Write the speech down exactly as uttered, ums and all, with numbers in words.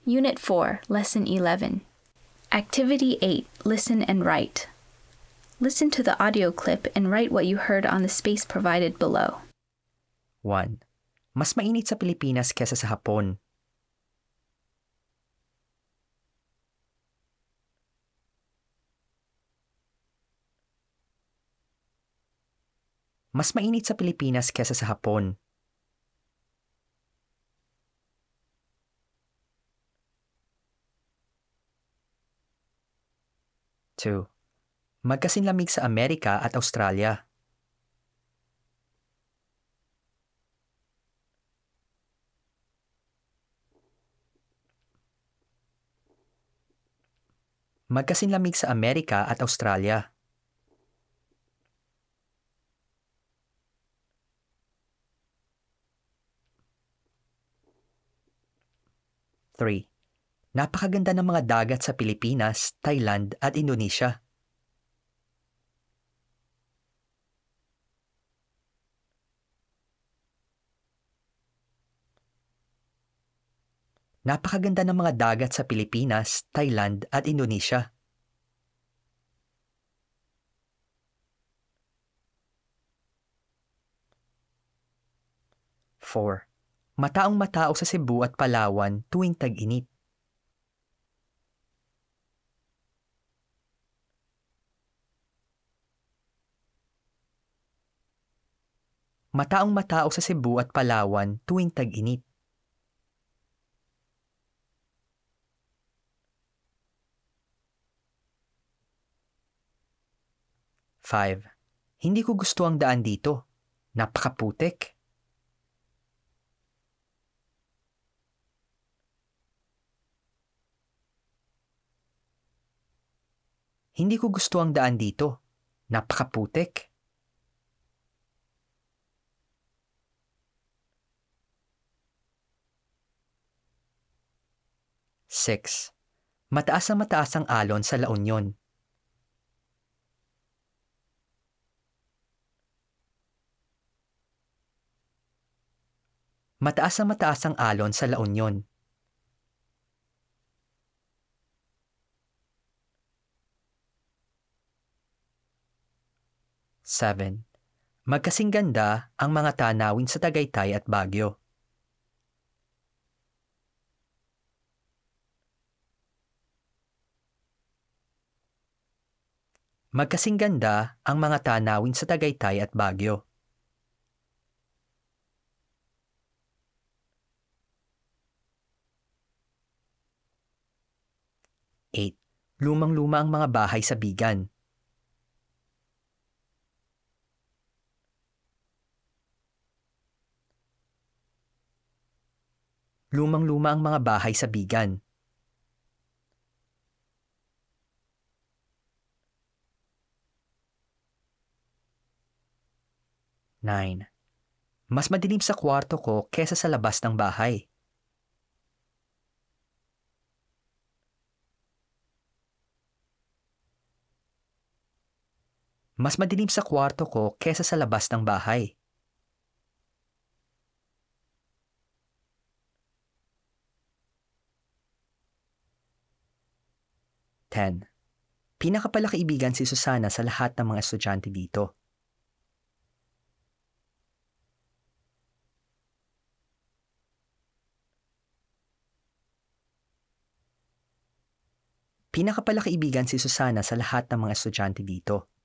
Unit four, Lesson eleven. Activity eight, Listen and Write. Listen to the audio clip and write what you heard on the space provided below. one. Mas mainit sa Pilipinas kesa sa Hapon. Mas mainit sa Pilipinas kesa sa Hapon. two. Magkasinlamig sa Amerika at Australia. Magkasinlamig sa Amerika at Australia. three. Napakaganda ng mga dagat sa Pilipinas, Thailand at Indonesia. Napakaganda ng mga dagat sa Pilipinas, Thailand at Indonesia. four. Mataong matao sa Cebu at Palawan tuwing tag-init. Mataong matao sa Cebu at Palawan tuwing tag-init. five. Hindi ko gusto ang daan dito. Napakaputik. Hindi ko gusto ang daan dito. Napakaputik. six. Mataas na mataas ang alon sa La Union. Mataas na mataas ang alon sa La Union. seven. Magkasing ganda ang mga tanawin sa Tagaytay at Baguio. Magkasing ganda ang mga tanawin sa Tagaytay at Baguio. eight. Lumang-luma ang mga bahay sa Bigan. Lumang-luma ang mga bahay sa Bigan. nine. Mas madilim sa kwarto ko kesa sa labas ng bahay. Mas madilim sa kwarto ko kesa sa labas ng bahay. ten. Pinakapalakaibigan si Susana sa lahat ng mga estudyante dito. Pinakapalakaibigan si Susana sa lahat ng mga estudyante dito.